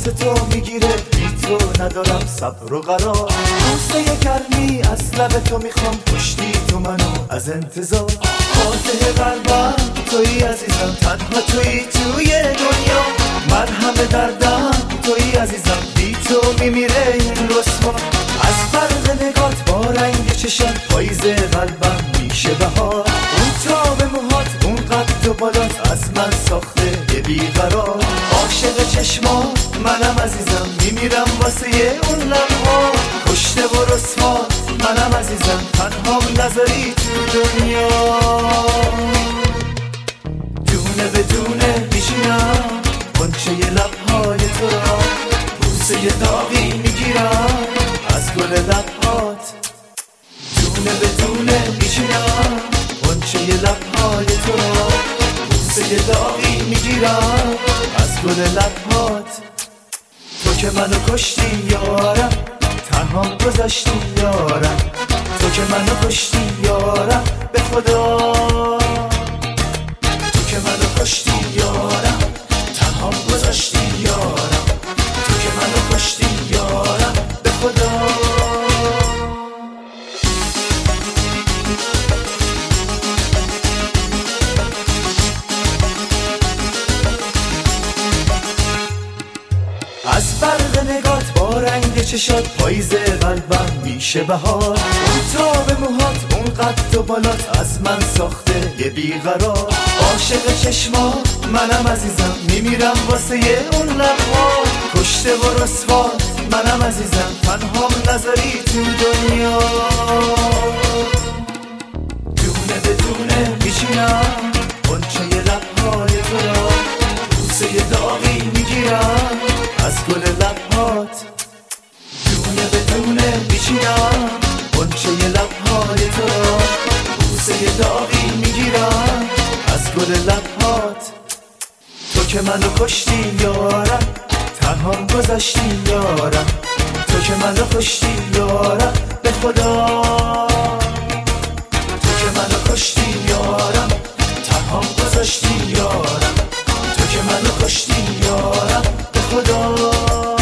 واسه تو میگیره، بی تو ندارم صبر و قرار. بوسه گرمی از لب تو میخوام، کشتی تو منو از انتظار. فاتح قلبم تویی عزیزم، تنها تویی توی دنیا. مرهم دردم تویی عزیزم، بی تو میمیره این رسوا. از فرق نگات با رنگ چشم، پاییز قلبم میشه بهار. اون تاب موهات، اون قد و بالات، از من ساخته یه بیقرار. عاشق چشمات منم عزیزم، میمیرم واسه اون لبها. کشته و رسوات منم عزیزم، تنهام نذاری تو دنیا. دونه به دونه میشینم غنچه لبهای تو را، بوسه داغی میگیرم از گل لبهات. دونه به دونه میشینم غنچه لبهای تو را، بوسه داغی میگیرم از گل لبهات. تو که منو کشتی یارم، تنهام گذاشتی یارم. تو که منو کشتی یارم به خدا. تو که منو کشتی یارم، تنهام گذاشتی یارم. تو که منو کشتی یارم به خدا. از برق نگات با رنگ چشات، پاییز قلبم میشه بهار. اون تاب موهات، اون قد و بالات، از من ساخته یه بیقرار. عاشق چشمات منم عزیزم، میمیرم واسه اون لبها. کشته و رسوات منم عزیزم، تنهام نذاری تو دنیا. دونه به دونه میچینم غنچه لبهای تو را، بوسه داغی میگیرم از گل لبهات. دونه به دونه میچینم غنچه لبهای تو را، بوسه داغی میگیرم از گل لبهات. تو که منو کشتی یارم، تنهام گذاشتی یارم. تو که منو کشتی یارم به خدا. تو که منو کشتی یارم، تنهام گذاشتی یارم. تو که منو کشتی یارم به خدا.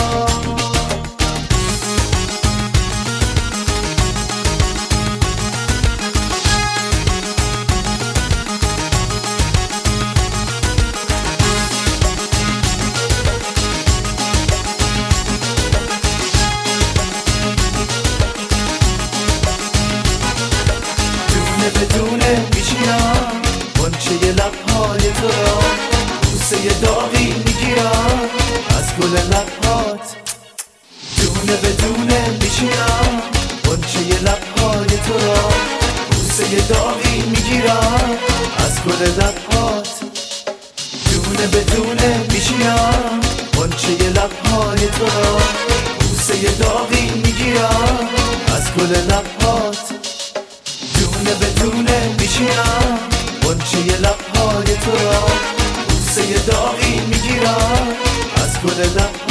دونه به دونه میچینم غنچه لبهای تو را، بوسه داغی میگیرم از گل لبهات. دونه به دونه میچینم غنچه لبهای تو را، بوسه داغی میگیرم از گل لبهات. دونه به دونه میچینم غنچه لبهای تو را، بوسه داغی میگیرم از گل لبهات. دونه به دونه میچینم غنچه لبهای تو را، بوسه داغی میگیرم از گل لبهات.